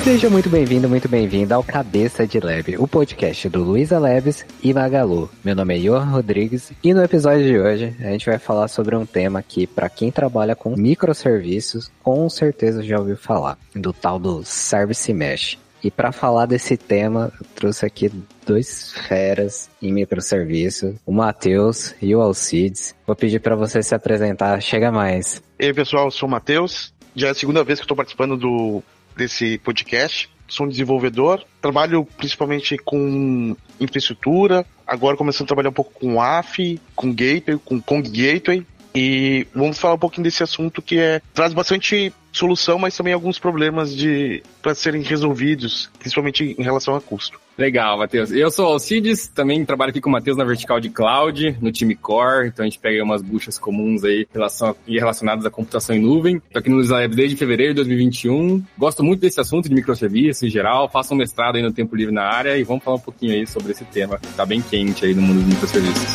Seja muito bem-vindo, muito bem-vinda ao Cabeça de Lab, o podcast do Luiza Labs e Magalu. Meu nome é Johan Rodrigues e no episódio de hoje a gente vai falar sobre um tema que, para quem trabalha com microserviços, com certeza já ouviu falar, do tal do Service Mesh. E para falar desse tema, eu trouxe aqui dois feras em microserviços, o Matheus e o Alcides. Vou pedir para você se apresentar, chega mais. E aí, pessoal, eu sou o Matheus, já é a segunda vez que eu estou participando desse podcast. Sou um desenvolvedor, trabalho principalmente com infraestrutura, agora começando a trabalhar um pouco com AF, com Gateway, com Kong Gateway, e vamos falar um pouquinho desse assunto que traz bastante solução, mas também alguns problemas para serem resolvidos, principalmente em relação a custo. Legal, Matheus. Eu sou o Alcides, também trabalho aqui com o Matheus na vertical de Cloud, no time Core, então a gente pega umas buchas comuns aí relacionadas à computação em nuvem. Estou aqui no Luiza Labs desde fevereiro de 2021. Gosto muito desse assunto de microserviços em geral, faço um mestrado aí no tempo livre na área e vamos falar um pouquinho aí sobre esse tema que está bem quente aí no mundo dos microserviços.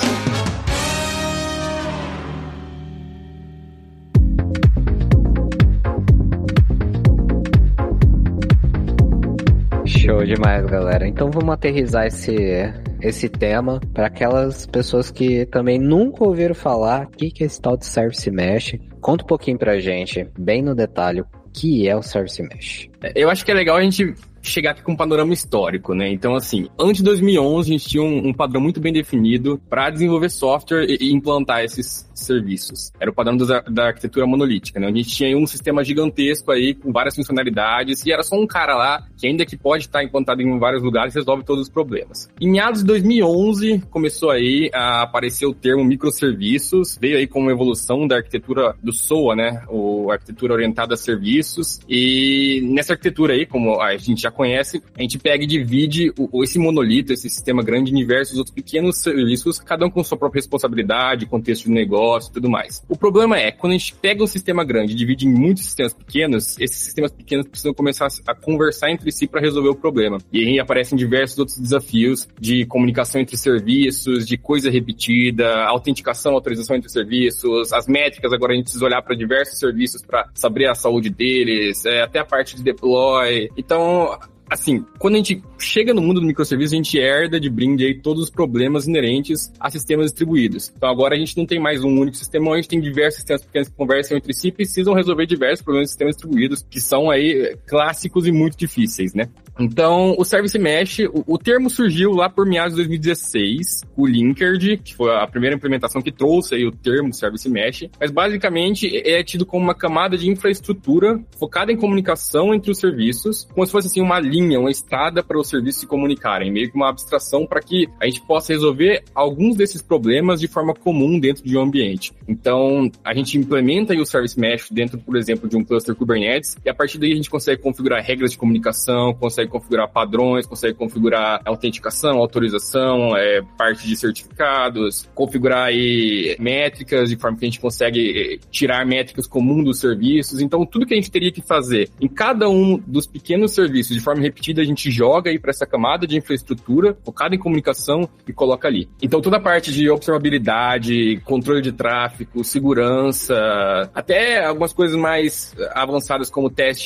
Show demais, galera. Então vamos aterrissar esse tema para aquelas pessoas que também nunca ouviram falar. O que é esse tal de Service Mesh? Conta um pouquinho pra gente, bem no detalhe, o que é o Service Mesh. Eu acho que é legal a gente chegar aqui com um panorama histórico, né? Então, assim, antes de 2011, a gente tinha um padrão muito bem definido para desenvolver software e implantar esses serviços. Era o padrão da arquitetura monolítica, né? A gente tinha um sistema gigantesco aí, com várias funcionalidades, e era só um cara lá, que ainda que pode estar implantado em vários lugares, resolve todos os problemas. Em meados de 2011, começou aí a aparecer o termo microserviços, veio aí como evolução da arquitetura do SOA, né? A arquitetura orientada a serviços, e nessa arquitetura aí, como a gente já conhece, a gente pega e divide esse monolito, esse sistema grande em diversos outros pequenos serviços, cada um com sua própria responsabilidade, contexto de negócio e tudo mais. O problema é, quando a gente pega um sistema grande e divide em muitos sistemas pequenos, esses sistemas pequenos precisam começar a conversar entre si para resolver o problema. E aí aparecem diversos outros desafios de comunicação entre serviços, de coisa repetida, autenticação, autorização entre serviços, as métricas, agora a gente precisa olhar para diversos serviços para saber a saúde deles, até a parte de deploy. Então, assim, quando a gente chega no mundo do microserviço, a gente herda de brinde aí todos os problemas inerentes a sistemas distribuídos. Então agora a gente não tem mais um único sistema, a gente tem diversos sistemas pequenos que conversam entre si e precisam resolver diversos problemas de sistemas distribuídos, que são aí clássicos e muito difíceis, né? Então, o Service Mesh, o termo surgiu lá por meados de 2016, o Linkerd, que foi a primeira implementação que trouxe aí o termo Service Mesh, mas basicamente é tido como uma camada de infraestrutura focada em comunicação entre os serviços, como se fosse assim uma linha, uma estrada para os serviços se comunicarem, meio que uma abstração para que a gente possa resolver alguns desses problemas de forma comum dentro de um ambiente. Então, a gente implementa aí o Service Mesh dentro, por exemplo, de um cluster Kubernetes, e a partir daí a gente consegue configurar regras de comunicação, consegue configurar padrões, consegue configurar autenticação, autorização, parte de certificados, configurar aí métricas de forma que a gente consegue tirar métricas comuns dos serviços. Então, tudo que a gente teria que fazer em cada um dos pequenos serviços de forma repetida, a gente joga aí para essa camada de infraestrutura focada em comunicação e coloca ali. Então, toda a parte de observabilidade, controle de tráfego, segurança, até algumas coisas mais avançadas como teste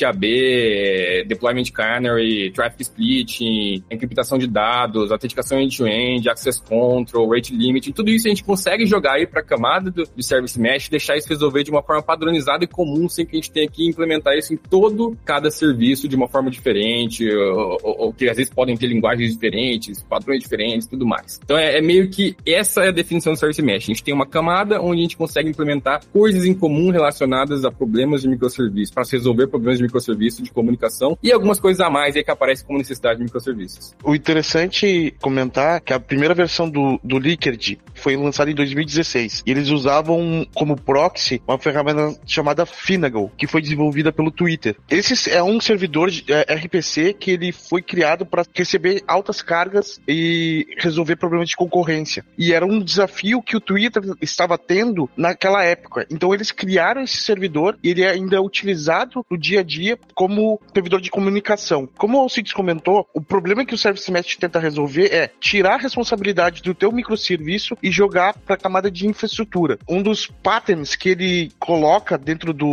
AB, deployment canary, traffic splitting, encriptação de dados, autenticação end-to-end, access control, rate limit, tudo isso a gente consegue jogar aí para a camada do Service Mesh, deixar isso resolver de uma forma padronizada e comum, sem que a gente tenha que implementar isso em cada serviço de uma forma diferente, ou que às vezes podem ter linguagens diferentes, padrões diferentes, tudo mais. Então é meio que essa é a definição do Service Mesh. A gente tem uma camada onde a gente consegue implementar coisas em comum relacionadas a problemas de microserviços, para resolver problemas de microserviços, de comunicação, e algumas coisas a mais aí que aparecem como necessidade de microserviços. O interessante comentar que a primeira versão do Linkerd foi lançada em 2016, e eles usavam como proxy uma ferramenta chamada Finagle, que foi desenvolvida pelo Twitter. Esse é um servidor de RPC que ele foi criado para receber altas cargas e resolver problemas de concorrência. E era um desafio que o Twitter estava tendo naquela época. Então eles criaram esse servidor e ele ainda é utilizado no dia a dia como servidor de comunicação. Como o Alcides comentou, o problema que o Service Mesh tenta resolver é tirar a responsabilidade do teu microserviço e jogar para a camada de infraestrutura. Um dos patterns que ele coloca dentro do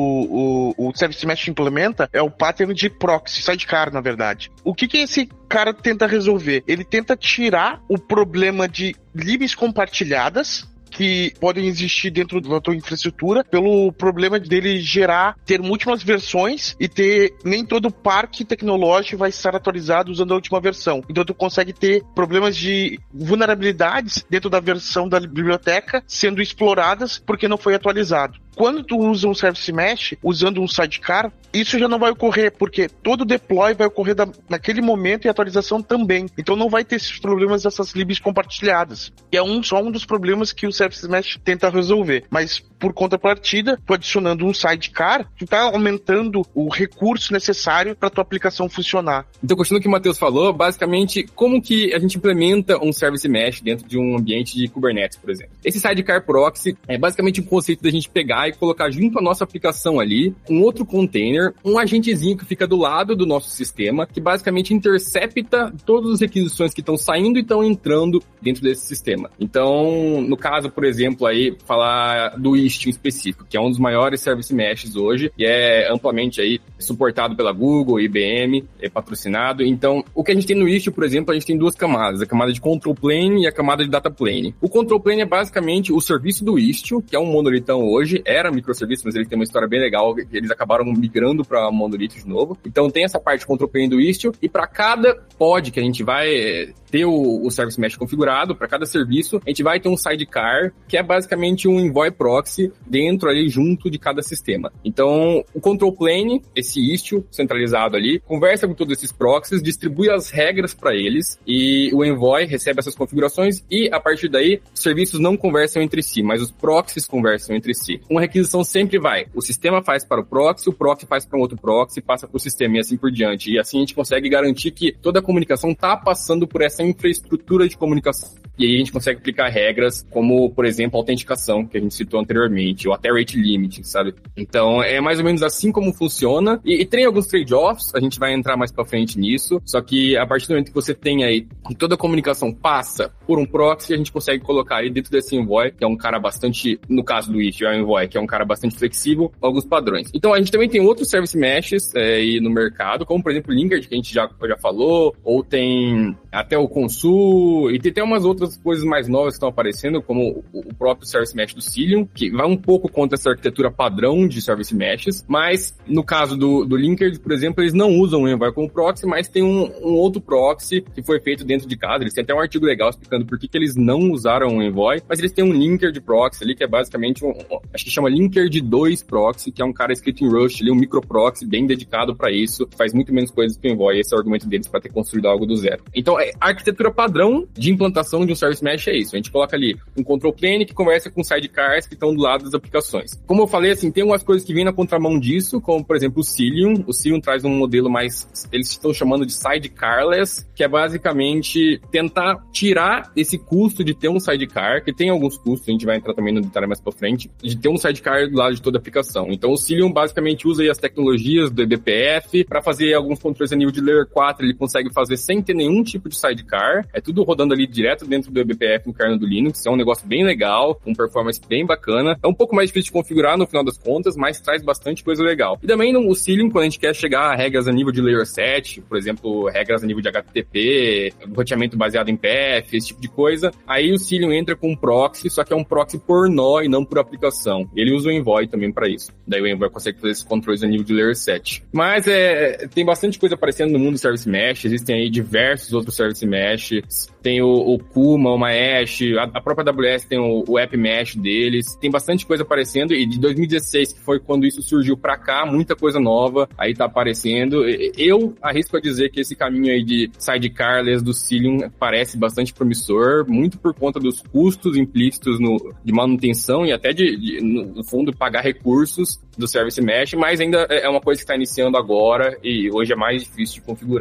o Service Mesh implementa é o pattern de proxy, sidecar, na verdade. O que esse cara tenta resolver? Ele tenta tirar o problema de libs compartilhadas que podem existir dentro da tua infraestrutura pelo problema dele ter múltiplas versões e nem todo o parque tecnológico vai estar atualizado usando a última versão. Então tu consegue ter problemas de vulnerabilidades dentro da versão da biblioteca sendo exploradas porque não foi atualizado. Quando tu usa um Service Mesh, usando um sidecar, isso já não vai ocorrer, porque todo deploy vai ocorrer naquele momento e a atualização também. Então não vai ter esses problemas dessas libs compartilhadas. Que é só um dos problemas que o Service Mesh tenta resolver. Mas, por contrapartida, tu adicionando um sidecar, tu tá aumentando o recurso necessário para tua aplicação funcionar. Então, continuando o que o Matheus falou, basicamente, como que a gente implementa um Service Mesh dentro de um ambiente de Kubernetes, por exemplo? Esse sidecar proxy é basicamente um conceito da gente pegar e colocar junto à nossa aplicação ali um outro container, um agentezinho que fica do lado do nosso sistema, que basicamente intercepta todas as requisições que estão saindo e estão entrando dentro desse sistema. Então, no caso, por exemplo, aí, falar do Istio em específico, que é um dos maiores service meshes hoje e é amplamente aí suportado pela Google, IBM, é patrocinado. Então, o que a gente tem no Istio, por exemplo, a gente tem duas camadas, a camada de control plane e a camada de data plane. O control plane é basicamente o serviço do Istio, que é um monolitão hoje, era microserviço, mas ele tem uma história bem legal, eles acabaram migrando para monolito de novo. Então tem essa parte de control plane do Istio, e para cada pod que a gente vai ter o Service Mesh configurado, para cada serviço, a gente vai ter um sidecar, que é basicamente um envoy proxy dentro ali, junto de cada sistema. Então, o control plane, esse Istio centralizado ali, conversa com todos esses proxies, distribui as regras para eles, e o envoy recebe essas configurações, e a partir daí, os serviços não conversam entre si, mas os proxies conversam entre si. Uma requisição sempre vai, o sistema faz para o proxy faz para um outro proxy, passa para o sistema e assim por diante. E assim a gente consegue garantir que toda a comunicação está passando por essa infraestrutura de comunicação. E aí a gente consegue aplicar regras como, por exemplo, a autenticação, que a gente citou anteriormente, ou até rate limit, sabe? Então, é mais ou menos assim como funciona. E tem alguns trade-offs, a gente vai entrar mais pra frente nisso, só que a partir do momento que você tem aí, que toda a comunicação passa por um proxy, a gente consegue colocar aí dentro desse envoy, que é um cara bastante, no caso do Istio, é um envoy, que é um cara bastante flexível, alguns padrões. Então, a gente também tem outros service meshes aí no mercado, como, por exemplo, o Linkerd, que a gente já falou, ou tem até o Consul, e tem até umas outras coisas mais novas que estão aparecendo, como o próprio Service Mesh do Cilium, que vai um pouco contra essa arquitetura padrão de Service Meshes, mas no caso do Linkerd, por exemplo, eles não usam o Envoy como proxy, mas tem um outro proxy que foi feito dentro de casa. Eles têm até um artigo legal explicando por que eles não usaram o Envoy, mas eles têm um Linkerd proxy ali, que é basicamente acho que chama Linkerd 2 proxy, que é um cara escrito em Rust ali, um micro proxy bem dedicado para isso, faz muito menos coisas que o Envoy. Esse é o argumento deles para ter construído algo do zero. Então, a arquitetura padrão de implantação de um Service Mesh é isso. A gente coloca ali um control plane que conversa com sidecars que estão do lado das aplicações. Como eu falei, assim, tem umas coisas que vêm na contramão disso, como, por exemplo, o Cilium. O Cilium traz um modelo mais, eles estão chamando de sidecarless, que é basicamente tentar tirar esse custo de ter um sidecar, que tem alguns custos, a gente vai entrar também no detalhe mais pra frente, de ter um sidecar do lado de toda a aplicação. Então, o Cilium basicamente usa aí as tecnologias do eBPF para fazer alguns controles a nível de Layer 4, ele consegue fazer sem ter nenhum tipo de sidecar, é tudo rodando ali direto dentro do eBPF no kernel do Linux, é um negócio bem legal, com performance bem bacana, é um pouco mais difícil de configurar no final das contas, mas traz bastante coisa legal. E também no Cilium, quando a gente quer chegar a regras a nível de Layer 7, por exemplo, regras a nível de HTTP, roteamento baseado em PF, esse tipo de coisa, aí o Cilium entra com um proxy, só que é um proxy por nó e não por aplicação. Ele usa o Envoy também para isso. Daí o Envoy consegue fazer esses controles a nível de Layer 7. Mas tem bastante coisa aparecendo no mundo do Service Mesh, existem aí diversos outros Service Meshes, tem o Kuma, o Maesh, a própria AWS tem o App Mesh deles, tem bastante coisa aparecendo, e de 2016, que foi quando isso surgiu pra cá, muita coisa nova aí tá aparecendo. Eu arrisco a dizer que esse caminho aí de sidecarless do Cilium parece bastante promissor, muito por conta dos custos implícitos de manutenção e até no fundo, pagar recursos do Service Mesh, mas ainda é uma coisa que está iniciando agora e hoje é mais difícil de configurar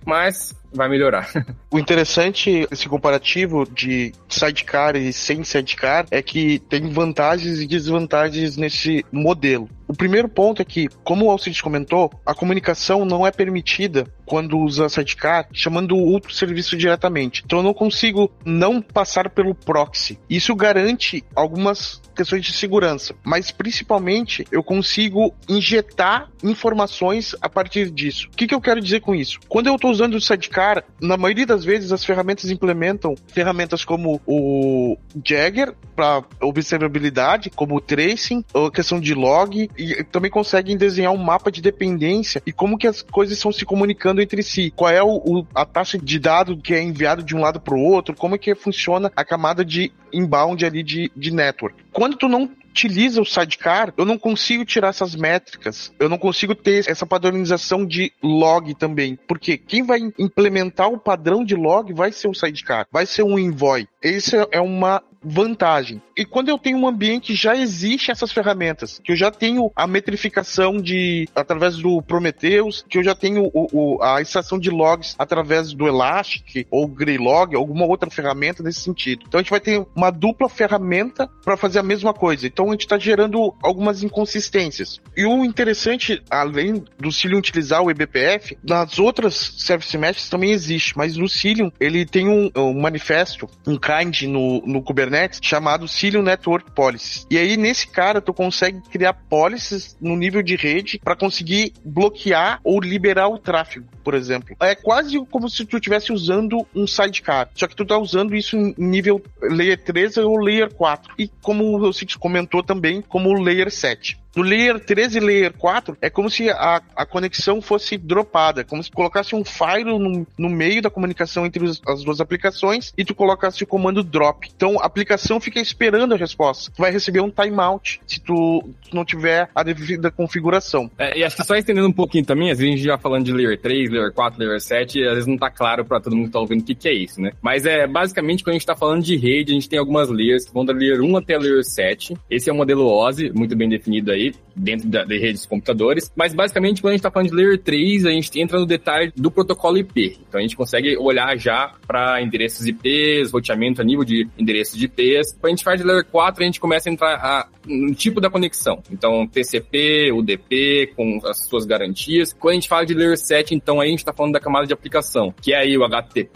mas vai melhorar. O interessante desse comparativo de sidecar e sem sidecar é que tem vantagens e desvantagens nesse modelo. O primeiro ponto é que, como o Alcides comentou, a comunicação não é permitida quando usa sidecar, chamando o outro serviço diretamente. Então eu não consigo não passar pelo proxy. Isso garante algumas questões de segurança, mas principalmente eu consigo injetar informações a partir disso. O que eu quero dizer com isso? Quando eu estou usando o sidecar, na maioria das vezes as ferramentas implementam ferramentas como o Jagger para observabilidade, como o tracing, a questão de log, e também conseguem desenhar um mapa de dependência e como que as coisas estão se comunicando entre si. Qual é a taxa de dado que é enviado de um lado para o outro, como é que funciona a camada de inbound ali de network. Quando tu não utiliza o sidecar, eu não consigo tirar essas métricas, eu não consigo ter essa padronização de log também, porque quem vai implementar o padrão de log vai ser o sidecar, vai ser um envoy. Essa é uma vantagem. E quando eu tenho um ambiente, já existe essas ferramentas, que eu já tenho a metrificação através do Prometheus, que eu já tenho a extração de logs através do Elastic, ou Greylog, alguma outra ferramenta nesse sentido. Então a gente vai ter uma dupla ferramenta para fazer a mesma coisa. Então a gente está gerando algumas inconsistências. E o interessante, além do Cilium utilizar o eBPF, nas outras Service Meshes também existe, mas no Cilium ele tem um manifesto, um kind no Kubernetes, chamado Cilium Network Policies. E aí, nesse cara, tu consegue criar policies no nível de rede para conseguir bloquear ou liberar o tráfego, por exemplo. É quase como se tu estivesse usando um sidecar, só que tu tá usando isso em nível Layer 3 ou Layer 4. E como o Cid comentou também, como o Layer 7. No Layer 3 e Layer 4, é como se a conexão fosse dropada, como se colocasse um file no meio da comunicação entre as duas aplicações e tu colocasse o comando drop. Então, a aplicação fica esperando a resposta. Tu vai receber um timeout se tu não tiver a devida configuração. E acho que só estendendo um pouquinho também, às vezes a gente já falando de Layer 3, Layer 4, Layer 7, às vezes não tá claro pra todo mundo que tá ouvindo o que é isso, né? Mas basicamente, quando a gente tá falando de rede, a gente tem algumas layers que vão da Layer 1 até a Layer 7. Esse é o modelo OSI, muito bem definido aí, dentro da rede dos computadores, mas basicamente quando a gente está falando de Layer 3, a gente entra no detalhe do protocolo IP, então a gente consegue olhar já para endereços IPs, roteamento a nível de endereços de IPs. Quando a gente faz de Layer 4, a gente começa a entrar no tipo da conexão, então TCP, UDP, com as suas garantias. Quando a gente fala de Layer 7, então aí a gente está falando da camada de aplicação, que é aí o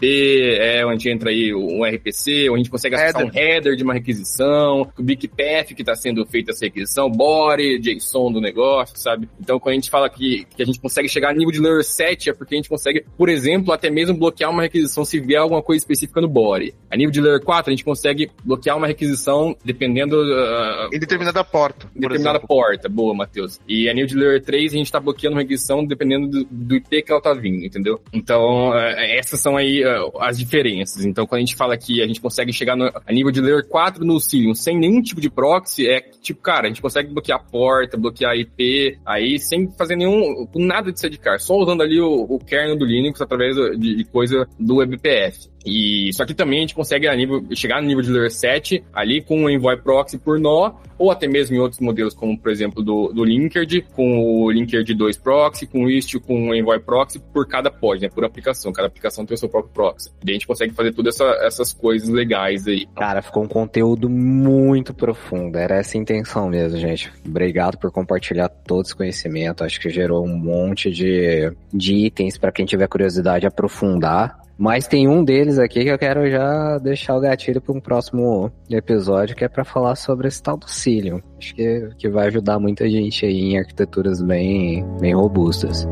HTTP, onde entra aí o RPC, onde a gente consegue acessar um header de uma requisição, o BigPath que está sendo feita essa requisição, body, JSON do negócio, sabe? Então, quando a gente fala que a gente consegue chegar a nível de Layer 7, é porque a gente consegue, por exemplo, até mesmo bloquear uma requisição se vier alguma coisa específica no body. A nível de Layer 4, a gente consegue bloquear uma requisição dependendo... em determinada porta, determinada porta. Boa, Matheus. E a nível de Layer 3, a gente tá bloqueando uma requisição dependendo do IP que ela tá vindo, entendeu? Então, essas são aí as diferenças. Então, quando a gente fala que a gente consegue chegar a nível de Layer 4 no Cilium sem nenhum tipo de proxy, tipo, cara, a gente consegue bloquear porta, bloquear IP, aí sem fazer nada de sidecar, só usando ali o kernel do Linux através de coisa do eBPF. E só que também a gente consegue chegar no nível de Layer 7 ali com o Envoy Proxy por nó, ou até mesmo em outros modelos, como por exemplo do Linkerd, com o Linkerd 2 Proxy, com o Istio, com o Envoy Proxy por cada pod, né? Por aplicação. Cada aplicação tem o seu próprio proxy. E a gente consegue fazer todas essas coisas legais aí. Cara, ficou um conteúdo muito profundo. Era essa a intenção mesmo, gente. Obrigado por compartilhar todo esse conhecimento. Acho que gerou um monte de itens para quem tiver curiosidade aprofundar. Mas tem um deles aqui que eu quero já deixar o gatilho para um próximo episódio, que é para falar sobre esse tal do Cilium. Acho que vai ajudar muita gente aí em arquiteturas bem robustas.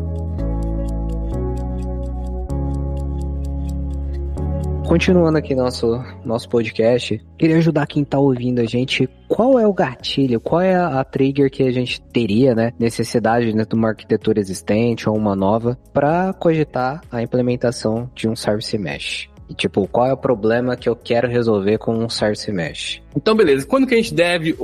Continuando aqui nosso podcast, queria ajudar quem tá ouvindo a gente. Qual é o gatilho, qual é a trigger que a gente teria, né, necessidade de uma arquitetura existente ou uma nova para cogitar a implementação de um Service Mesh? E, qual é o problema que eu quero resolver com um Service Mesh? Então, beleza. Quando que a gente deve ou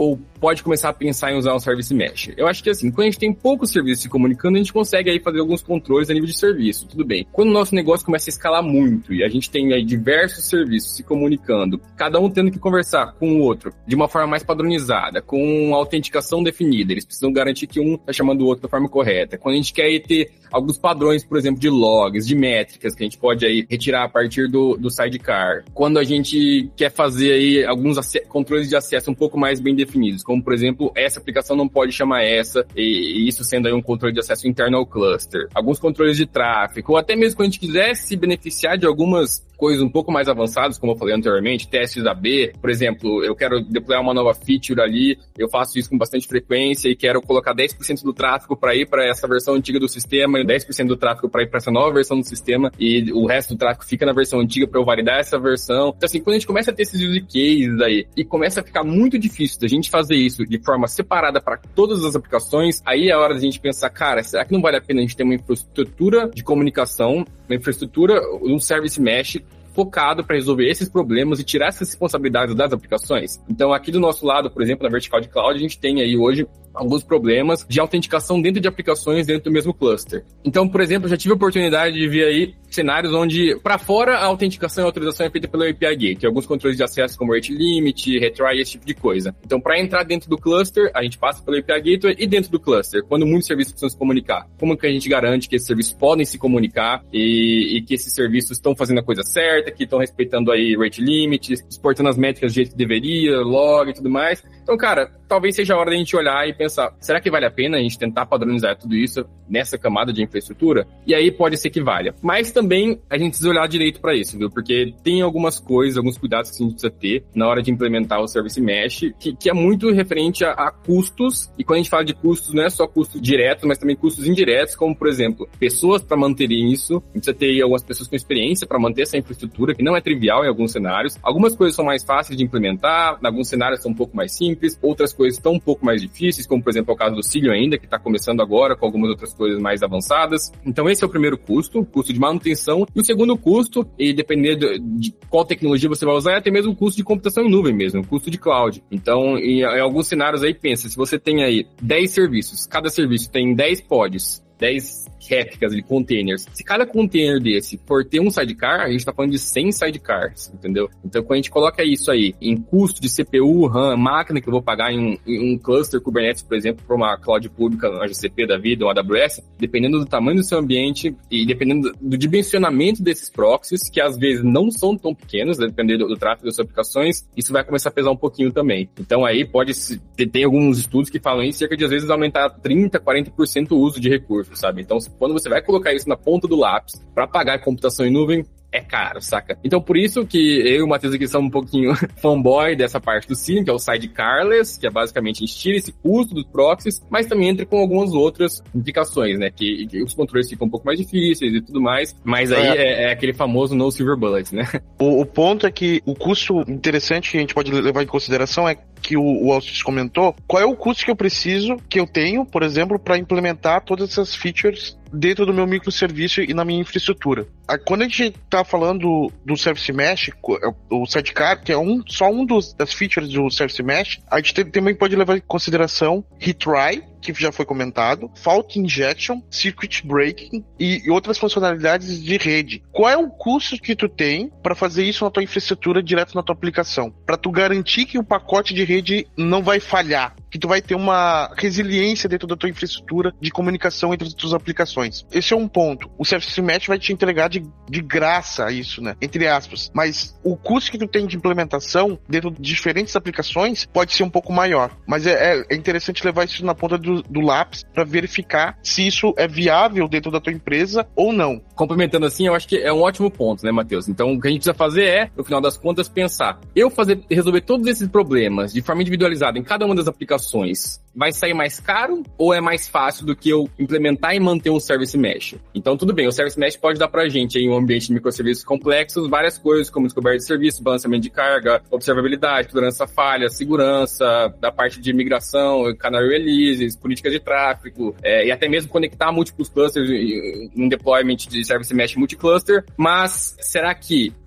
pode começar a pensar em usar um Service Mesh? Eu acho que assim, quando a gente tem poucos serviços se comunicando, a gente consegue aí fazer alguns controles a nível de serviço, tudo bem. Quando o nosso negócio começa a escalar muito e a gente tem aí diversos serviços se comunicando, cada um tendo que conversar com o outro de uma forma mais padronizada, com autenticação definida, eles precisam garantir que um está chamando o outro da forma correta. Quando a gente quer aí ter alguns padrões, por exemplo, de logs, de métricas, que a gente pode aí retirar a partir do sidecar. Quando a gente quer fazer aí alguns controles de acesso um pouco mais bem definidos, como, por exemplo, essa aplicação não pode chamar essa, e isso sendo aí um controle de acesso interno ao cluster. Alguns controles de tráfego, ou até mesmo quando a gente quiser se beneficiar de algumas coisas um pouco mais avançadas, como eu falei anteriormente, testes AB, por exemplo, eu quero deployar uma nova feature ali, eu faço isso com bastante frequência e quero colocar 10% do tráfego para ir para essa versão antiga do sistema e 10% do tráfego para ir para essa nova versão do sistema e o resto do tráfego fica na versão antiga para eu validar essa versão. Então, assim, quando a gente começa a ter esses use cases aí e começa a ficar muito difícil da gente fazer isso de forma separada para todas as aplicações, aí é a hora da gente pensar, cara, será que não vale a pena a gente ter uma infraestrutura de comunicação, uma infraestrutura, um service mesh focado para resolver esses problemas e tirar essas responsabilidades das aplicações? Então, aqui do nosso lado, por exemplo, na vertical de cloud, a gente tem aí hoje alguns problemas de autenticação dentro de aplicações dentro do mesmo cluster. Então, por exemplo, eu já tive a oportunidade de ver aí cenários onde, para fora, a autenticação e a autorização é feita pelo API Gateway, alguns controles de acesso como rate limit, retry, esse tipo de coisa. Então, para entrar dentro do cluster, a gente passa pelo API Gateway e dentro do cluster, quando muitos serviços precisam se comunicar. Como que a gente garante que esses serviços podem se comunicar e que esses serviços estão fazendo a coisa certa, que estão respeitando aí rate limit, exportando as métricas do jeito que deveria, log e tudo mais. Então, cara, talvez seja a hora da gente olhar e pensar, será que vale a pena a gente tentar padronizar tudo isso nessa camada de infraestrutura? E aí pode ser que valha. Mas também a gente precisa olhar direito para isso, viu? Porque tem algumas coisas, alguns cuidados que a gente precisa ter na hora de implementar o Service Mesh, que é muito referente a custos. E quando a gente fala de custos, não é só custos diretos, mas também custos indiretos, como, por exemplo, pessoas para manterem isso. A gente precisa ter algumas pessoas com experiência para manter essa infraestrutura, que não é trivial em alguns cenários. Algumas coisas são mais fáceis de implementar, em alguns cenários são um pouco mais simples, outras coisas estão um pouco mais difíceis, como, por exemplo, é o caso do Cilium ainda, que está começando agora com algumas outras coisas mais avançadas. Então, esse é o primeiro custo, o custo de manutenção. E o segundo custo, e dependendo de qual tecnologia você vai usar, é até mesmo o custo de computação em nuvem mesmo, o custo de cloud. Então, em alguns cenários aí, pensa, se você tem aí 10 serviços, cada serviço tem 10 pods, 10 réplicas de containers. Se cada container desse for ter um sidecar, a gente tá falando de 100 sidecars, entendeu? Então, quando a gente coloca isso aí em custo de CPU, RAM, máquina que eu vou pagar em um cluster Kubernetes, por exemplo, para uma cloud pública, uma GCP da vida, uma AWS, dependendo do tamanho do seu ambiente e dependendo do dimensionamento desses proxies, que às vezes não são tão pequenos, dependendo do tráfego das suas aplicações, isso vai começar a pesar um pouquinho também. Então, aí pode tem alguns estudos que falam em cerca de, às vezes, aumentar 30%, 40% o uso de recursos, sabe? Então, quando você vai colocar isso na ponta do lápis para pagar a computação em nuvem, é caro, saca? Então, por isso que eu e o Matheus aqui somos um pouquinho fanboy dessa parte do Cilium, que é o sidecarless, que é basicamente a gente tira esse custo dos proxies, mas também entra com algumas outras implicações, né? Que os controles ficam um pouco mais difíceis e tudo mais, mas aí é aquele famoso no silver bullet, né? O ponto é que o custo interessante que a gente pode levar em consideração é que o Alcides comentou, qual é o custo que eu tenho, por exemplo, para implementar todas essas features dentro do meu microserviço e na minha infraestrutura. Quando a gente está falando do Service Mesh, o Sidecar, que é só um das features do Service Mesh, a gente também pode levar em consideração retry, que já foi comentado, fault injection, circuit breaking e outras funcionalidades de rede. Qual é o custo que tu tem para fazer isso na tua infraestrutura direto na tua aplicação? Para tu garantir que o pacote de rede não vai falhar, que tu vai ter uma resiliência dentro da tua infraestrutura de comunicação entre as tuas aplicações. Esse é um ponto. O Service Mesh vai te entregar de graça isso, né? Entre aspas. Mas o custo que tu tem de implementação dentro de diferentes aplicações pode ser um pouco maior. Mas é interessante levar isso na ponta do lápis para verificar se isso é viável dentro da tua empresa ou não. Complementando assim, eu acho que é um ótimo ponto, né, Matheus? Então, o que a gente precisa fazer é, no final das contas, pensar. Resolver todos esses problemas de forma individualizada em cada uma das aplicações, vai sair mais caro ou é mais fácil do que eu implementar e manter um Service Mesh? Então, tudo bem, o Service Mesh pode dar pra gente aí um ambiente de microserviços complexos, várias coisas como descoberta de serviço, balanceamento de carga, observabilidade, tolerância a falha, segurança, da parte de migração, canary releases, políticas de tráfego, e até mesmo conectar múltiplos clusters em um deployment de Service Mesh multicluster. Mas será que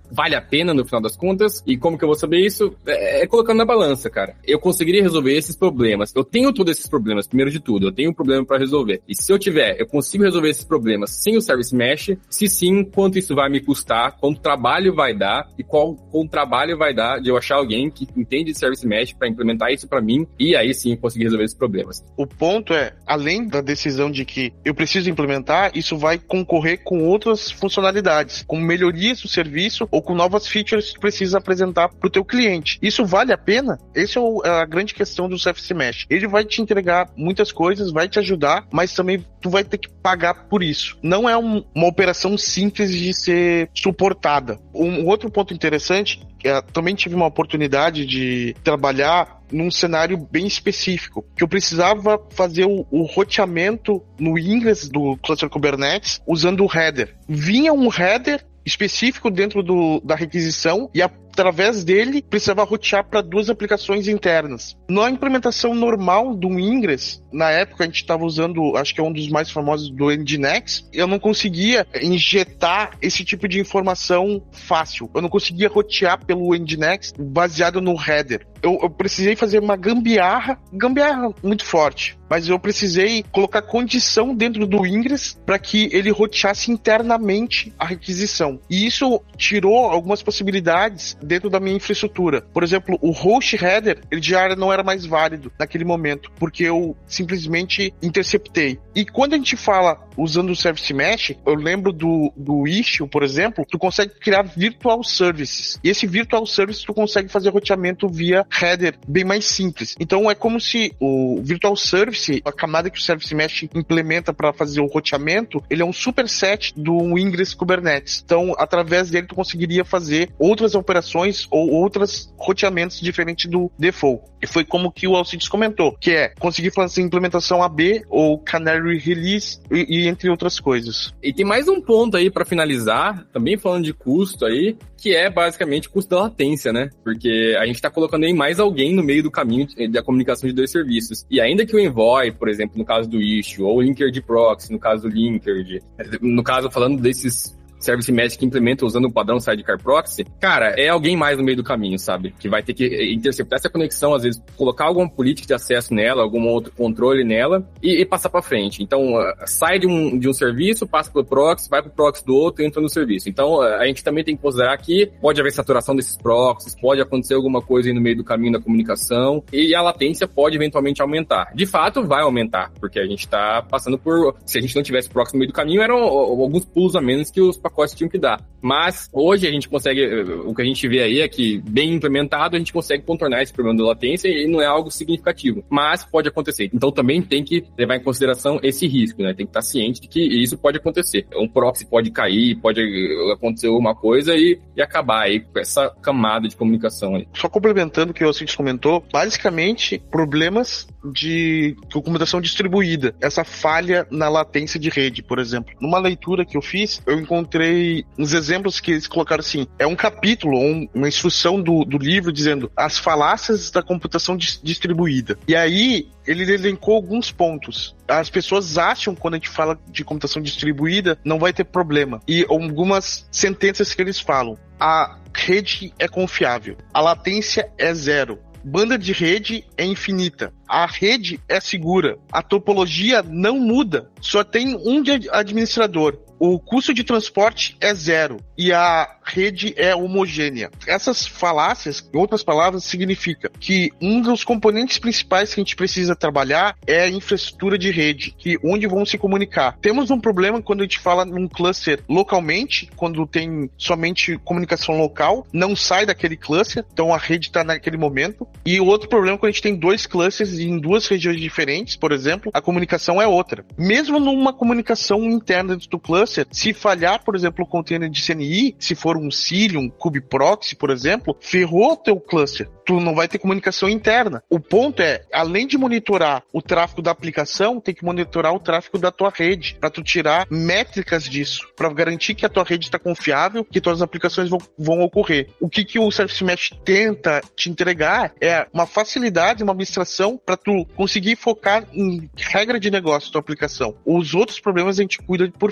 vale a pena no final das contas. E como que eu vou saber isso? É colocando na balança, cara. Eu conseguiria resolver esses problemas. Eu tenho todos esses problemas, primeiro de tudo. Eu tenho um problema para resolver. E se eu consigo resolver esses problemas sem o Service Mesh? Se sim, quanto isso vai me custar? Quanto trabalho vai dar? E qual trabalho vai dar de eu achar alguém que entende de Service Mesh para implementar isso para mim? E aí sim conseguir resolver esses problemas. O ponto é, além da decisão de que eu preciso implementar, isso vai concorrer com outras funcionalidades, com melhorias do serviço ou com novas features que precisa apresentar para o teu cliente. Isso vale a pena? Essa é a grande questão do Service Mesh. Ele vai te entregar muitas coisas, vai te ajudar, mas também tu vai ter que pagar por isso. Não é uma operação simples de ser suportada. Um outro ponto interessante, também tive uma oportunidade de trabalhar num cenário bem específico, que eu precisava fazer o roteamento no Ingress do Cluster Kubernetes usando o header. Vinha um header específico dentro da requisição e através dele precisava rotear para 2 aplicações internas. Na implementação normal do Ingress, na época a gente estava usando, acho que é um dos mais famosos do Nginx, eu não conseguia injetar esse tipo de informação fácil. Eu não conseguia rotear pelo Nginx baseado no header. Eu precisei fazer uma gambiarra muito forte, mas eu precisei colocar condição dentro do Ingress para que ele roteasse internamente a requisição. E isso tirou algumas possibilidades dentro da minha infraestrutura. Por exemplo, o host header, ele já não era mais válido naquele momento, porque eu simplesmente interceptei. E quando a gente fala usando o Service Mesh, eu lembro do Istio, por exemplo, tu consegue criar virtual services. E esse virtual service tu consegue fazer roteamento via header bem mais simples. Então é como se o virtual service, a camada que o Service Mesh implementa para fazer o roteamento, ele é um superset do Ingress Kubernetes. Então, através dele tu conseguiria fazer outras operações ou outros roteamentos diferentes do default. E foi como que o Alcides comentou, que é conseguir fazer implementação AB ou Canary Release e entre outras coisas. E tem mais um ponto aí para finalizar, também falando de custo aí, que é basicamente o custo da latência, né? Porque a gente tá colocando aí mais alguém no meio do caminho da comunicação de 2 serviços. E ainda que o Envoy, por exemplo, no caso do Istio, ou o Linkerd Proxy, no caso do Linkerd, no caso falando desses Service Mesh que implementa usando o padrão Sidecar Proxy, cara, é alguém mais no meio do caminho, sabe? Que vai ter que interceptar essa conexão, às vezes colocar alguma política de acesso nela, algum outro controle nela e passar para frente. Então, sai de um serviço, passa pro proxy, vai pro proxy do outro e entra no serviço. Então, a gente também tem que considerar que pode haver saturação desses proxies, pode acontecer alguma coisa aí no meio do caminho da comunicação e a latência pode eventualmente aumentar. De fato, vai aumentar, porque a gente tá passando por... Se a gente não tivesse proxy no meio do caminho, eram alguns pulos a menos que os pacotes tinham que dar. Mas hoje a gente consegue, o que a gente vê aí é que bem implementado a gente consegue contornar esse problema da latência e não é algo significativo, mas pode acontecer. Então também tem que levar em consideração esse risco, né? Tem que estar ciente de que isso pode acontecer. Um proxy pode cair, pode acontecer alguma coisa e acabar aí com essa camada de comunicação aí. Só complementando o que o Alcides comentou, basicamente problemas de computação distribuída, essa falha na latência de rede, por exemplo. Numa leitura que eu fiz, eu encontrei uns exemplos que eles colocaram assim, é um capítulo, uma instrução do livro dizendo as falácias da computação distribuída. E aí, ele elencou alguns pontos. As pessoas acham, quando a gente fala de computação distribuída, não vai ter problema. E algumas sentenças que eles falam. A rede é confiável. A latência é 0. Banda de rede é infinita. A rede é segura. A topologia não muda. Só tem um administrador. O custo de transporte é 0 e a rede é homogênea. Essas falácias, em outras palavras, significa que um dos componentes principais que a gente precisa trabalhar é a infraestrutura de rede, onde vão se comunicar. Temos um problema quando a gente fala num cluster localmente, quando tem somente comunicação local, não sai daquele cluster, então a rede está naquele momento. E o outro problema é quando a gente tem 2 clusters em 2 regiões diferentes, por exemplo, a comunicação é outra. Mesmo numa comunicação interna dentro do cluster, se falhar, por exemplo, o container de CNI, se for um Cilium, um kubeproxy, por exemplo, ferrou o teu cluster. Tu não vai ter comunicação interna. O ponto é, além de monitorar o tráfego da aplicação, tem que monitorar o tráfego da tua rede, para tu tirar métricas disso, para garantir que a tua rede está confiável, que tuas aplicações vão ocorrer. O que o Service Mesh tenta te entregar é uma facilidade, uma abstração para tu conseguir focar em regra de negócio da tua aplicação. Os outros problemas a gente cuida por fora.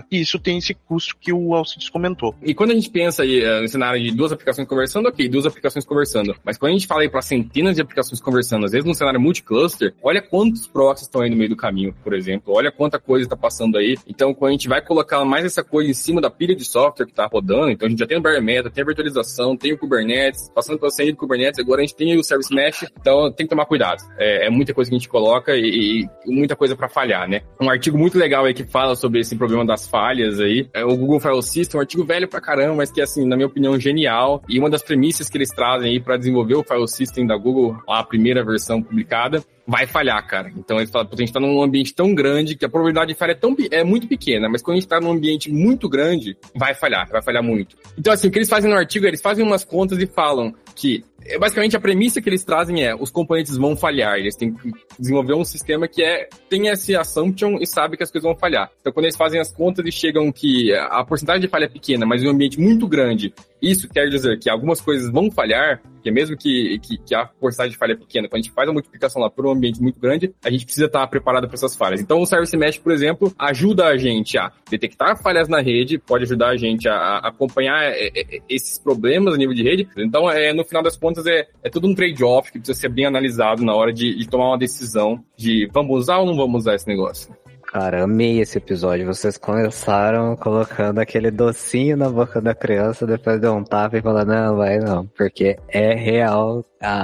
e isso tem esse custo que o Alcides comentou. E quando a gente pensa aí no cenário de duas aplicações conversando, ok, duas aplicações conversando, mas quando a gente fala aí para centenas de aplicações conversando, às vezes num cenário multicluster, olha quantos proxies estão aí no meio do caminho, por exemplo, olha quanta coisa está passando aí. Então, quando a gente vai colocar mais essa coisa em cima da pilha de software que está rodando, então a gente já tem o bare metal, tem a virtualização, tem o Kubernetes, passando pela saída do Kubernetes, agora a gente tem aí o Service Mesh, então tem que tomar cuidado. É muita coisa que a gente coloca e muita coisa para falhar, né? Um artigo muito legal aí que fala sobre esse problema das falhas aí, é o Google File System, um artigo velho pra caramba, mas que, assim, na minha opinião, genial, e uma das premissas que eles trazem aí para desenvolver o File System da Google, a primeira versão publicada, vai falhar, cara. Então eles falam, a gente tá num ambiente tão grande que a probabilidade de falha é muito pequena, mas quando a gente tá num ambiente muito grande, vai falhar muito. Então, assim, o que eles fazem no artigo, eles fazem umas contas e falam que basicamente a premissa que eles trazem é os componentes vão falhar, eles têm que desenvolver um sistema que tem esse assumption e sabe que as coisas vão falhar. Então quando eles fazem as contas e chegam que a porcentagem de falha é pequena, mas em um ambiente muito grande, isso quer dizer que algumas coisas vão falhar, que mesmo que a porcentagem de falha é pequena, quando a gente faz a multiplicação lá por um ambiente muito grande, a gente precisa estar preparado para essas falhas. Então o Service Mesh, por exemplo, ajuda a gente a detectar falhas na rede, pode ajudar a gente a acompanhar esses problemas a nível de rede. Então, no final das contas, é tudo um trade-off que precisa ser bem analisado na hora de tomar uma decisão de vamos usar ou não vamos usar esse negócio. Cara, amei esse episódio. Vocês começaram colocando aquele docinho na boca da criança, depois deu um tapa e falou, não, vai não. Porque é real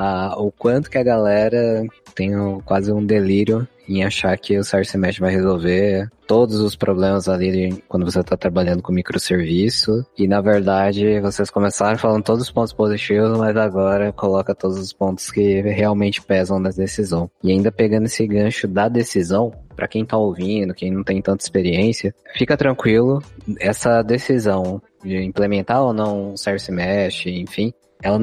o quanto que a galera tem quase um delírio em achar que o Service Mesh vai resolver todos os problemas ali quando você está trabalhando com microserviço. E, na verdade, vocês começaram falando todos os pontos positivos, mas agora coloca todos os pontos que realmente pesam na decisão. E ainda pegando esse gancho da decisão, para quem tá ouvindo, quem não tem tanta experiência, fica tranquilo, essa decisão de implementar ou não o Service Mesh, enfim, ela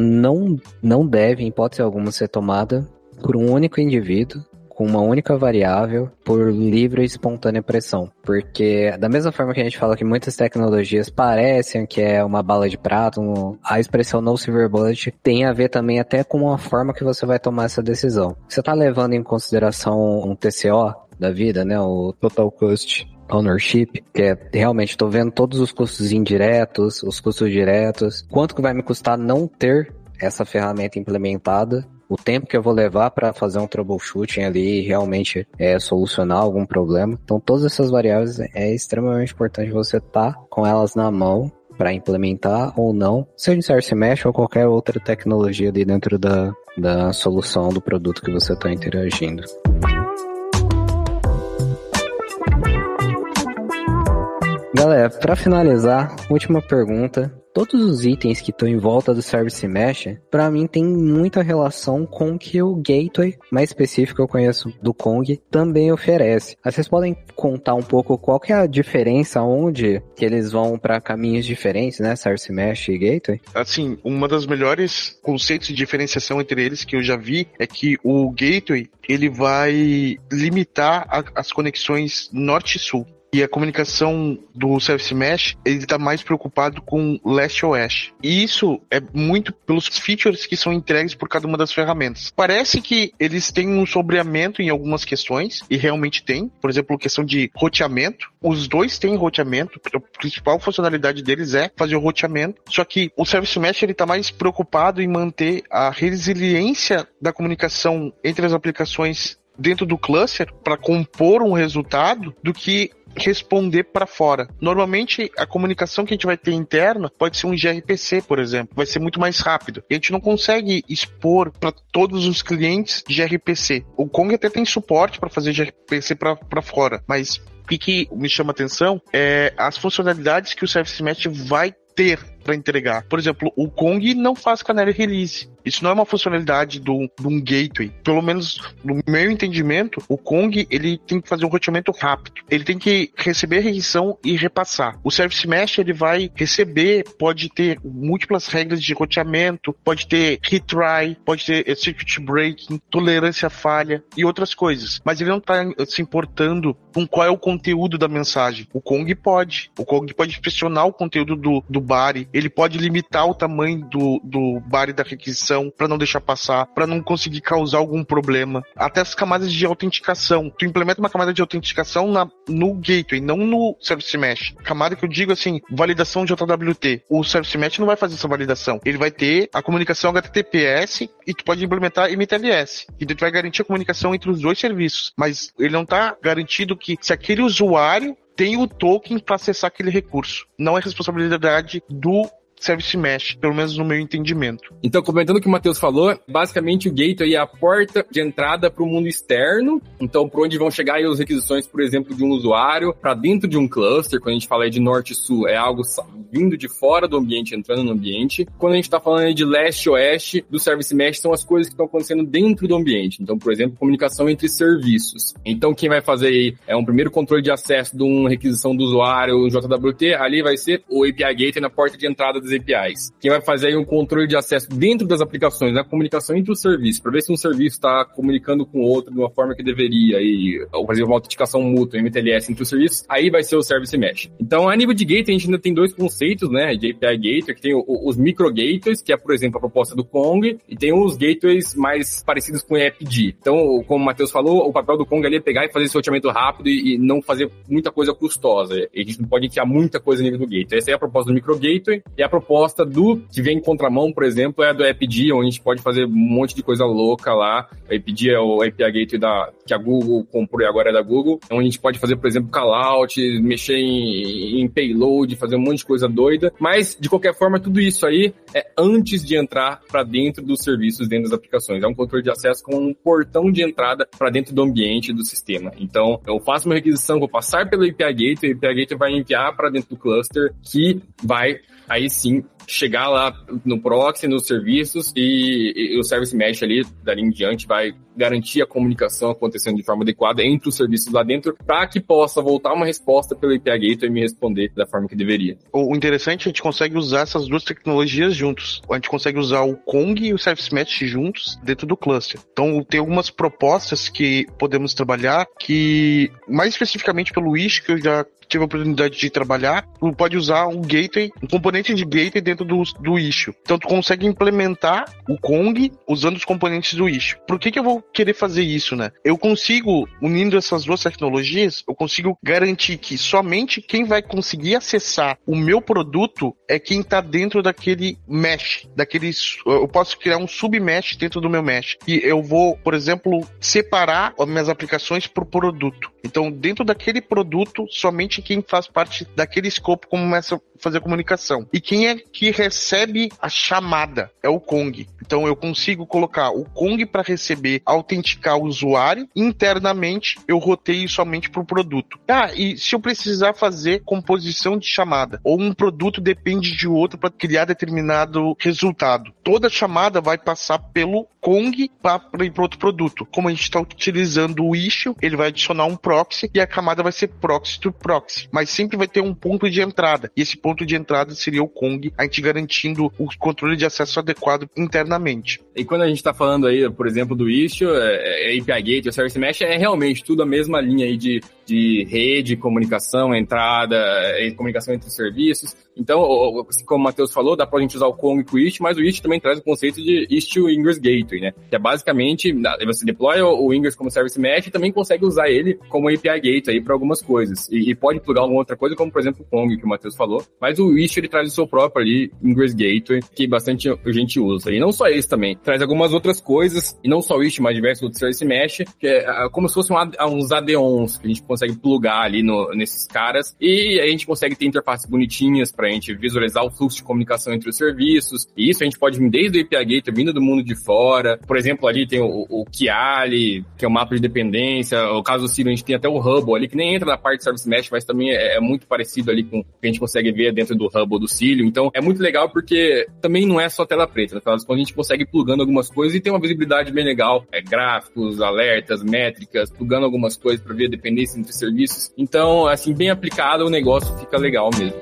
não deve, em hipótese alguma, ser tomada por um único indivíduo, com uma única variável, por livre e espontânea pressão. Porque, da mesma forma que a gente fala que muitas tecnologias parecem que é uma bala de prata, a expressão no silver bullet tem a ver também até com a forma que você vai tomar essa decisão. Você tá levando em consideração um TCO da vida, né, o Total Cost Ownership, que é realmente, tô vendo todos os custos indiretos, os custos diretos, quanto que vai me custar não ter essa ferramenta implementada, o tempo que eu vou levar para fazer um troubleshooting ali e realmente solucionar algum problema. Então todas essas variáveis é extremamente importante você estar com elas na mão para implementar ou não, seja em Service Mesh ou qualquer outra tecnologia ali dentro da solução do produto que você está interagindo. Galera, para finalizar, última pergunta. Todos os itens que estão em volta do Service Mesh, para mim tem muita relação com o que o Gateway, mais específico eu conheço do Kong, também oferece. Vocês podem contar um pouco qual que é a diferença, onde que eles vão para caminhos diferentes, né, Service Mesh e Gateway? Assim, uma das melhores conceitos de diferenciação entre eles que eu já vi é que o Gateway, ele vai limitar as conexões norte e sul. E a comunicação do Service Mesh, ele está mais preocupado com leste-oeste. E isso é muito pelos features que são entregues por cada uma das ferramentas. Parece que eles têm um sombreamento em algumas questões, e realmente tem. Por exemplo, a questão de roteamento. Os dois têm roteamento. A principal funcionalidade deles é fazer o roteamento. Só que o Service Mesh está mais preocupado em manter a resiliência da comunicação entre as aplicações dentro do cluster para compor um resultado do que responder para fora. Normalmente, a comunicação que a gente vai ter interna pode ser um gRPC, por exemplo. Vai ser muito mais rápido. E a gente não consegue expor para todos os clientes gRPC. O Kong até tem suporte para fazer gRPC para fora, mas o que me chama a atenção é as funcionalidades que o Service Mesh vai ter para entregar. Por exemplo, o Kong não faz canary release. Isso não é uma funcionalidade de um gateway. Pelo menos, no meu entendimento, o Kong, ele tem que fazer um roteamento rápido. Ele tem que receber a requisição e repassar. O Service Mesh, ele vai receber, pode ter múltiplas regras de roteamento, pode ter retry, pode ter circuit breaking, tolerância à falha e outras coisas. Mas ele não está se importando com qual é o conteúdo da mensagem. O Kong pode. O Kong pode inspecionar o conteúdo do body, ele pode limitar o tamanho do body da requisição para não deixar passar, para não conseguir causar algum problema. Até as camadas de autenticação. Tu implementa uma camada de autenticação no gateway, não no Service Mesh. Camada que eu digo assim, validação de JWT. O Service Mesh não vai fazer essa validação. Ele vai ter a comunicação HTTPS e tu pode implementar MTLS. Então tu vai garantir a comunicação entre os dois serviços. Mas ele não está garantido que se aquele usuário tem o token para acessar aquele recurso. Não é responsabilidade do Service Mesh, pelo menos no meu entendimento. Então, comentando o que o Matheus falou, basicamente o gateway é a porta de entrada para o mundo externo, então por onde vão chegar aí as requisições, por exemplo, de um usuário para dentro de um cluster. Quando a gente fala aí de norte e sul, é algo vindo de fora do ambiente, entrando no ambiente. Quando a gente está falando aí de leste e oeste, do Service Mesh são as coisas que estão acontecendo dentro do ambiente. Então, por exemplo, comunicação entre serviços. Então, quem vai fazer aí é um primeiro controle de acesso de uma requisição do usuário, o JWT, ali vai ser o API Gateway na porta de entrada das APIs. Quem vai fazer aí um controle de acesso dentro das aplicações, na comunicação entre os serviços, para ver se um serviço está comunicando com o outro de uma forma que deveria, ou fazer uma autenticação mútua, MTLS entre os serviços, aí vai ser o Service Mesh. Então, a nível de gateway, a gente ainda tem dois conceitos, né, de API Gateway, que tem os micro gateways, que é, por exemplo, a proposta do Kong, e tem os gateways mais parecidos com o EPG. Então, como o Matheus falou, o papel do Kong ali é pegar e fazer esse roteamento rápido e não fazer muita coisa custosa. A gente não pode enfiar muita coisa no nível do gateway. Essa é a proposta do micro gateway, e a proposta que vem em contramão, por exemplo, é a do EPG, onde a gente pode fazer um monte de coisa louca lá. O EPG é o API Gateway que a Google comprou e agora é da Google, onde a gente pode fazer, por exemplo, callout, mexer em payload, fazer um monte de coisa doida, mas, de qualquer forma, tudo isso aí é antes de entrar para dentro dos serviços, dentro das aplicações. É um controle de acesso com um portão de entrada para dentro do ambiente do sistema. Então, eu faço uma requisição, vou passar pelo API Gateway, o API Gateway vai enviar para dentro do cluster, que vai, aí sim, chegar lá no proxy, nos serviços, e o Service Mesh ali, dali em diante, vai garantir a comunicação acontecendo de forma adequada entre os serviços lá dentro, para que possa voltar uma resposta pelo API Gateway e me responder da forma que deveria. O interessante é que a gente consegue usar essas duas tecnologias juntos. A gente consegue usar o Kong e o Service Mesh juntos dentro do cluster. Então, tem algumas propostas que podemos trabalhar que, mais especificamente pelo Wish, que eu já tive a oportunidade de trabalhar, tu pode usar um gateway, um componente de gateway dentro do issue. Então tu consegue implementar o Kong usando os componentes do issue. Por que eu vou querer fazer isso, né? Eu consigo, unindo essas duas tecnologias, eu consigo garantir que somente quem vai conseguir acessar o meu produto é quem está dentro daquele mesh, eu posso criar um submesh dentro do meu mesh. E eu vou, por exemplo, separar as minhas aplicações por produto. Então, dentro daquele produto, somente quem faz parte daquele escopo começa a fazer a comunicação. E quem é que recebe a chamada? É o Kong. Então, eu consigo colocar o Kong para receber, autenticar o usuário. Internamente, eu roteio somente para o produto. E se eu precisar fazer composição de chamada, ou um produto depende de outro para criar determinado resultado, toda chamada vai passar pelo Kong para ir para outro produto. Como a gente está utilizando o issue, ele vai adicionar um proxy e a camada vai ser proxy to proxy. Mas sempre vai ter um ponto de entrada. E esse ponto de entrada seria o Kong, a gente garantindo o controle de acesso adequado internamente. E quando a gente está falando aí, por exemplo, do issue, API Gateway, o Service Mesh, é realmente tudo a mesma linha aí de rede, comunicação, entrada, comunicação entre serviços. Então, como o Matheus falou, dá pra gente usar o Kong com o issue, mas o issue também traz o conceito de issue ingress gateway, né? Que é basicamente, você deploy o ingress como Service Mesh e também consegue usar ele como API Gateway para algumas coisas. E pode plugar alguma outra coisa, como por exemplo o Kong, que o Matheus falou. Mas o issue, ele traz o seu próprio ali, ingress gateway, que bastante gente usa. E não só esse também. Traz algumas outras coisas, e não só o issue, mas diversos outros Service Mesh, que é como se fossem uns add-ons, que a gente consegue plugar ali nesses caras. E aí a gente consegue ter interfaces bonitinhas pra gente visualizar o fluxo de comunicação entre os serviços. E isso a gente pode vir desde o API Gateway, vindo do mundo de fora. Por exemplo, ali tem o Kiali, que é o mapa de dependência. O caso do Ciro, a gente tem até o Hubble ali, que nem entra na parte de Service Mesh, mas também é muito parecido ali com o que a gente consegue ver dentro do Hubble do Cílio. Então, é muito legal porque também não é só tela preta. Quando a gente consegue ir plugando algumas coisas e tem uma visibilidade bem legal. Gráficos, alertas, métricas, plugando algumas coisas para ver a dependência entre serviços. Então, assim, bem aplicado, o negócio fica legal mesmo.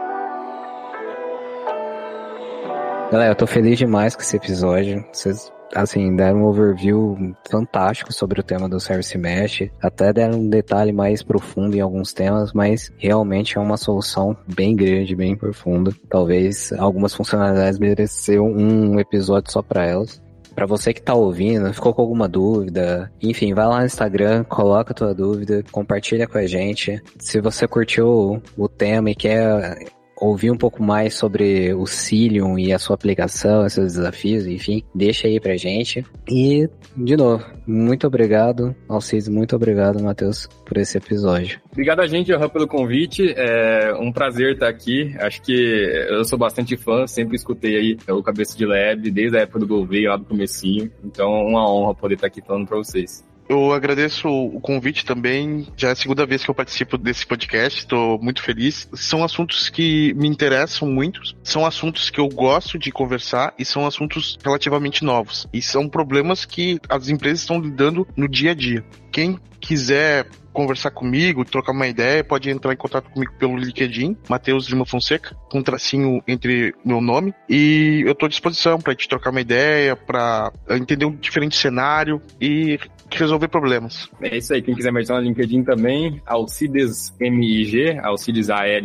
Galera, eu tô feliz demais com esse episódio. Vocês assim, deram um overview fantástico sobre o tema do Service Mesh, até deram um detalhe mais profundo em alguns temas, mas realmente é uma solução bem grande, bem profunda. Talvez algumas funcionalidades mereceriam um episódio só para elas. Pra você que tá ouvindo, ficou com alguma dúvida, enfim, vai lá no Instagram, coloca a tua dúvida, compartilha com a gente. Se você curtiu o tema e quer ouvir um pouco mais sobre o Cilium e a sua aplicação, seus desafios, enfim, deixa aí pra gente. E, de novo, muito obrigado, Alcides, muito obrigado, Matheus, por esse episódio. Obrigado a gente, Johan, pelo convite. É um prazer estar aqui. Acho que eu sou bastante fã, sempre escutei aí o Cabeça de Lab, desde a época do Gouveia, lá do comecinho. Então, uma honra poder estar aqui falando pra vocês. Eu agradeço o convite também, já é a segunda vez que eu participo desse podcast, estou muito feliz. São assuntos que me interessam muito, são assuntos que eu gosto de conversar e são assuntos relativamente novos. E são problemas que as empresas estão lidando no dia a dia. Quem quiser conversar comigo, trocar uma ideia, pode entrar em contato comigo pelo LinkedIn, Matheus Lima Fonseca, com um tracinho entre meu nome, e eu estou à disposição para te trocar uma ideia, para entender um diferente cenário e resolver problemas. É isso aí, quem quiser me adicionar no LinkedIn também, Alcides MIG, Alcides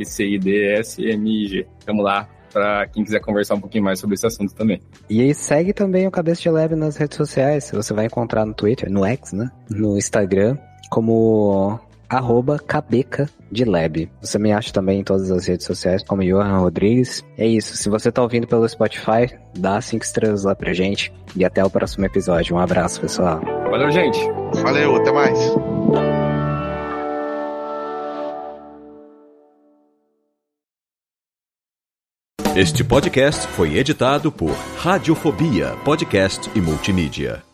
ALCIDS MIG. Tamo lá para quem quiser conversar um pouquinho mais sobre esse assunto também. E aí segue também o Cabeça de Lab nas redes sociais, você vai encontrar no Twitter, no X, né? No Instagram, como @cabeca de Lab. Você me acha também em todas as redes sociais como Johan Rodrigues. É isso, se você tá ouvindo pelo Spotify, dá 5 estrelas lá pra gente e até o próximo episódio. Um abraço, pessoal. Valeu, gente. Valeu, até mais. Este podcast foi editado por Radiofobia, podcast e multimídia.